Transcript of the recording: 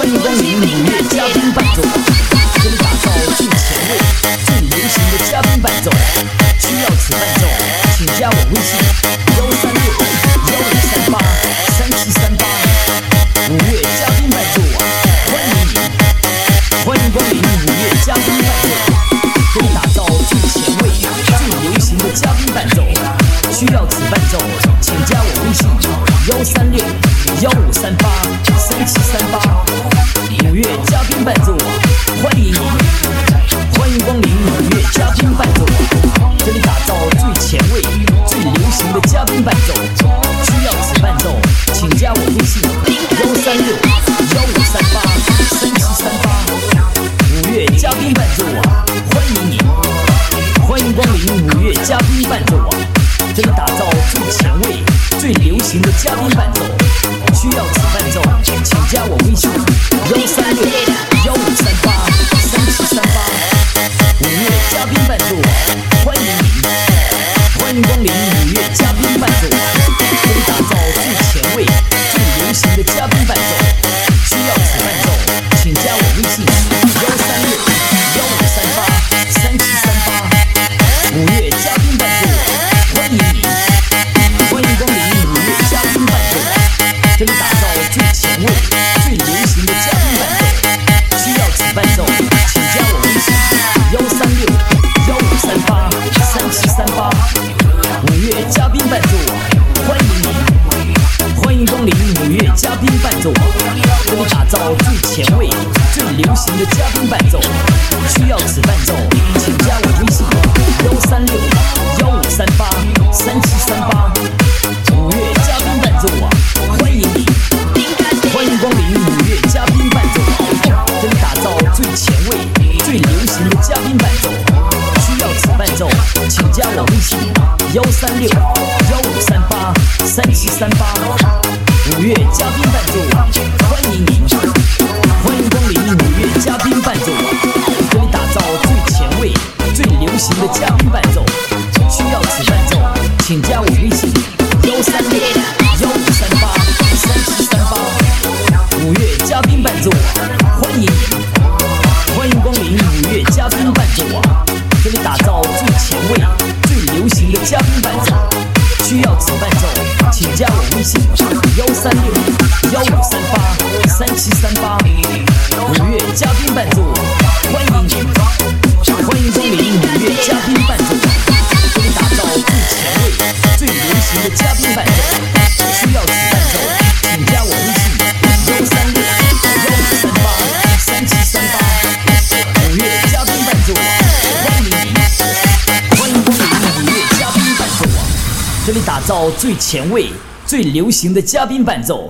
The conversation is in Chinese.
欢迎光临五月嘉宾伴奏，这里打造最前卫、最流行的嘉宾伴奏。需要此伴奏，请加我微信13615383738。五月嘉宾伴奏啊，欢迎你！欢迎光临五月嘉宾伴奏，这里打造最前卫、最流行的嘉宾伴奏。需要此伴奏，请加我微信13615383738。五月嘉宾伴奏啊，欢迎你！欢迎光临五月嘉宾伴奏啊，这里打造最前卫、最流行的嘉宾伴奏。需要此伴奏，请加我微信13615383738。五月嘉宾伴奏啊，欢迎你！欢迎光临五月嘉宾伴奏啊，这里打造最前卫、最流行的嘉宾伴奏。需要此伴奏，请加我微信13615383738。五月嘉宾伴奏啊，欢迎你！欢迎光临五月嘉宾伴奏啊，这里打造最前卫、最流行的嘉宾伴奏。需要此伴奏，请加我微信13615383738。五月嘉宾伴奏啊，欢迎你！欢迎光临五月嘉宾伴奏啊，这里打造最前卫、最流行的嘉宾伴奏。需要此伴奏，请加我微信13615383738。五月嘉宾伴奏啊，欢迎你！欢迎光临五月嘉宾伴奏啊，这里打造最前卫、最流行的嘉宾伴奏。需要此伴奏，请加我微信13615383738。五月嘉宾伴奏啊，欢迎你！欢迎光临五月嘉宾伴奏啊，这里打造最前卫、最流行的嘉宾伴奏。需要此伴奏，请加我微信13615383738。五月嘉宾伴奏啊，欢迎你！欢迎光临五月嘉宾伴奏啊，这里打造最前卫、最流行的嘉宾伴奏。需要此伴奏，请加我微信13615383738。五月嘉宾伴奏啊，欢迎你！欢迎光临五月嘉宾伴奏啊，这里打造最前卫、最流行的嘉宾伴奏。需要此伴奏，请加我微信13615383738。五月嘉宾伴奏啊，欢迎你！欢迎光临五月嘉宾伴奏啊，这里打造最前卫、最流行的嘉宾伴奏。需要此伴奏，请加我微信13615383738。五月嘉宾伴奏啊，欢迎你！欢迎光临五月嘉宾伴奏啊，这里打造最前卫、最流行的嘉宾伴奏。